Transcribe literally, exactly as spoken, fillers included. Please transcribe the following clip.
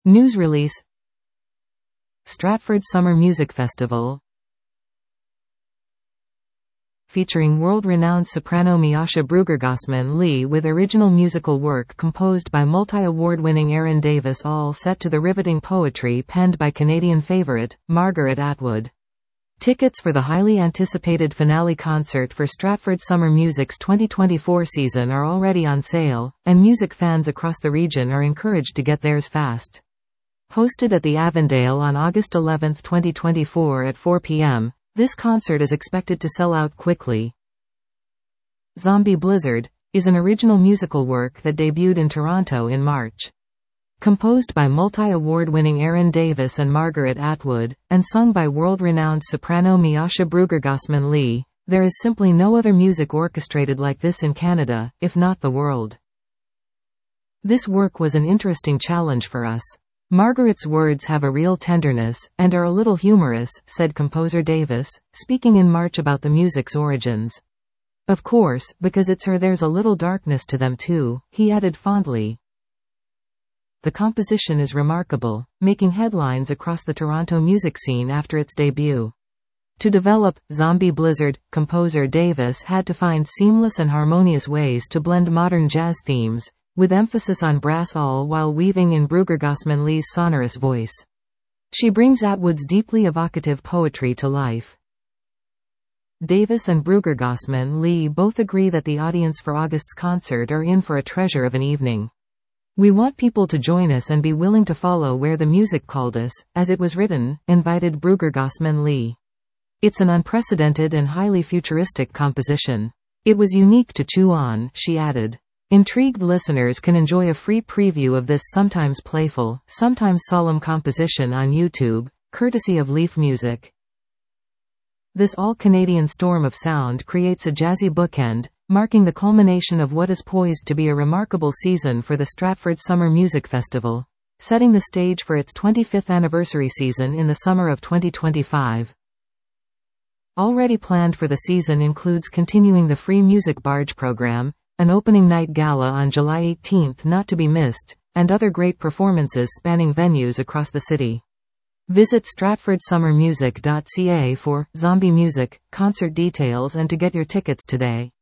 News release. Stratford Summer Music Festival, featuring world-renowned soprano Miasha Brueggergosman-Lee with original musical work composed by multi-award-winning Aaron Davis, all set to the riveting poetry penned by Canadian favourite, Margaret Atwood. Tickets for the highly anticipated finale concert for Stratford Summer Music's twenty twenty-four season are already on sale, and music fans across the region are encouraged to get theirs fast. Hosted at the Avondale on August eleventh twenty twenty-four at four p m, this concert is expected to sell out quickly. Zombie Blizzard is an original musical work that debuted in Toronto in March. Composed by multi-award-winning Aaron Davis and Margaret Atwood, and sung by world-renowned soprano Miasha Brueggergosman-Lee, there is simply no other music orchestrated like this in Canada, if not the world. This work was an interesting challenge for us. Margaret's words have a real tenderness, and are a little humorous, said composer Davis, speaking in March about the music's origins. Of course, because it's her, there's a little darkness to them too, he added fondly. The composition is remarkable, making headlines across the Toronto music scene after its debut. To develop Zombie Blizzard, composer Davis had to find seamless and harmonious ways to blend modern jazz themes, with emphasis on brass, all while weaving in Brueggergosman-Lee's sonorous voice. She brings Atwood's deeply evocative poetry to life. Davis and Brueggergosman-Lee both agree that the audience for August's concert are in for a treasure of an evening. We want people to join us and be willing to follow where the music called us, as it was written, invited Brueggergosman-Lee. It's an unprecedented and highly futuristic composition. It was unique to chew on, she added. Intrigued listeners can enjoy a free preview of this sometimes playful, sometimes solemn composition on YouTube, courtesy of Leaf Music. This all-Canadian storm of sound creates a jazzy bookend, marking the culmination of what is poised to be a remarkable season for the Stratford Summer Music Festival, setting the stage for its twenty-fifth anniversary season in the summer of twenty twenty-five. Already planned for the season includes continuing the Free Music Barge program, an opening night gala on July eighteenth not to be missed, and other great performances spanning venues across the city. Visit stratford summer music dot c a for Zombie Music concert details and to get your tickets today.